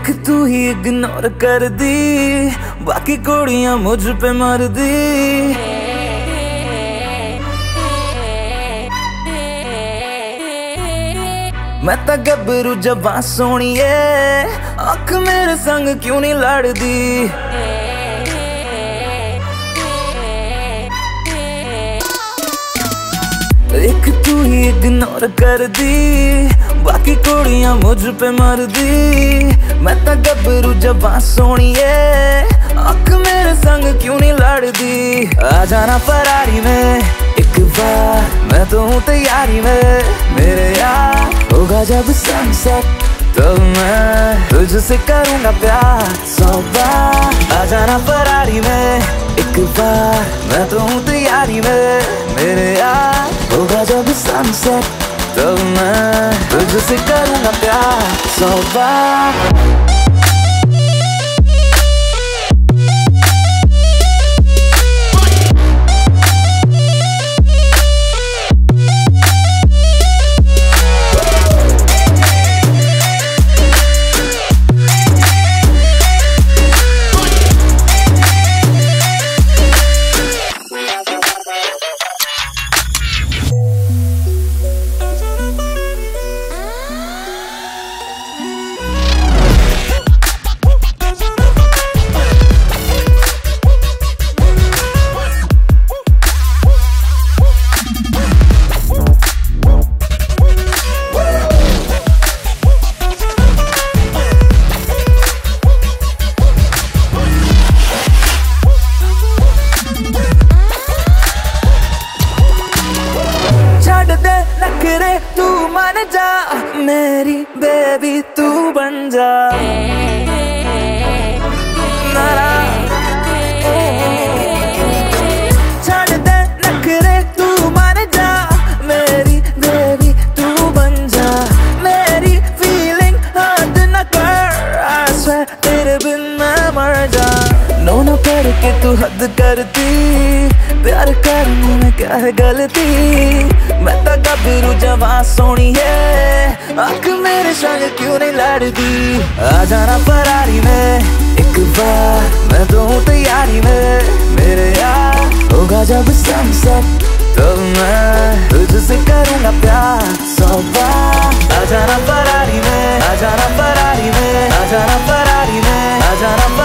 एक तू ही इग्नोर कर दी, बाकी कुड़ियां मुझ पे मर दी। मैं तो गबरू जबां सोहणीए, अख मेरे संग क्यों नहीं लड़दी। एक तू ही इग्नोर कर दी, बाकी कुड़ियां मुझ पे मर दी। मैं तो गबरू जबां सोहणीए, अख मेरे संग क्यों नहीं लड़दी। आ जाना फरारी में एक बार, मैं तो हूँ तैयारी में मेरे यार। होगा जब सनसेट तो मैं तुझसे करूँगा प्यार 100 बार। आ जाना फरारी में एक बार, मैं तो हूँ तैयारी में मेरे यार। होगा जब सनसेट तो मैं तुझसे करूँगा प्यार 100 बार। नखरे तू मान जा, मेरी बेबी तू बन जा। छड़ दे नखरे तू मान जा, मेरी बेबी तू बन जा। मेरी फीलिंग हद न कर, I swear तेरे बिन मैं मर जा। नो न करके तू हद करती, प्यार करने में क्या है गलती। मैं तो गबरू जवां सोहणीए, अख मेरे संग क्यों नहीं लड़दी। आ जाना फरारी में एक बार, मैं तो हूँ तैयारी में मेरे यार। होगा जब सनसेट तो मैं तुझसे करूँगा प्यार 100 बार। आ जाना फरारी में, आ जाना फरारी में, आ जाना फरारी में, आ जाना